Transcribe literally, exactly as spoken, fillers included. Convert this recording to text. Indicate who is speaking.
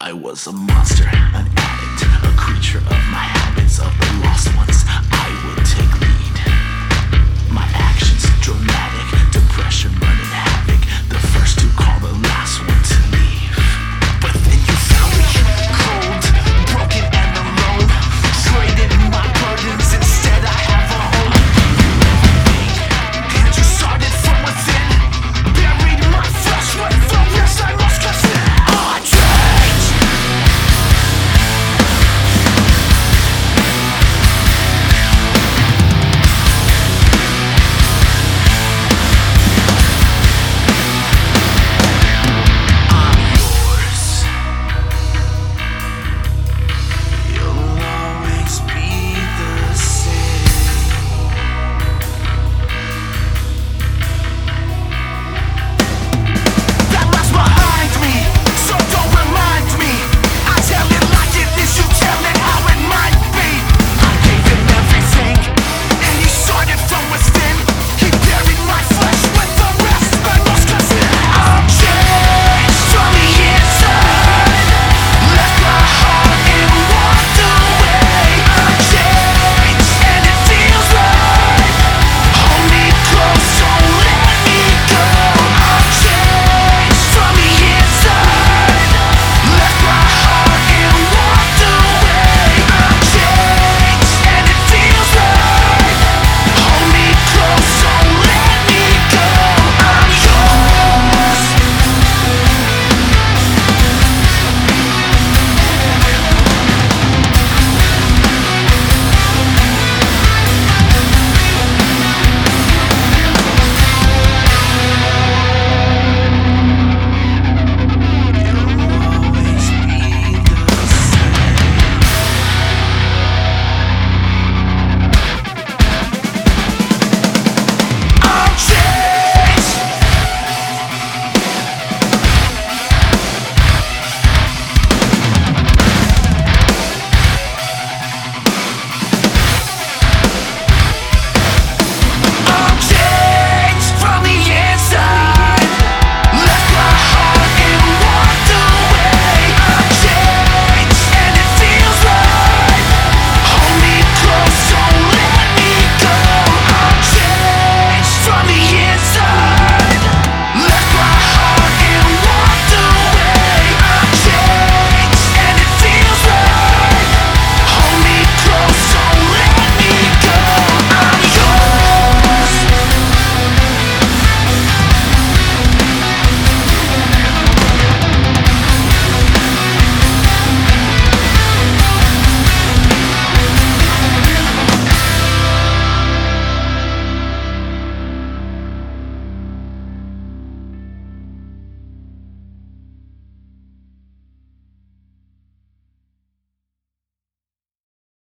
Speaker 1: I was a monster, an addict, a creature of my habits, of the lost ones. I would take lead. My actions dramatic, depression running havoc. The first to call, the last one to leave.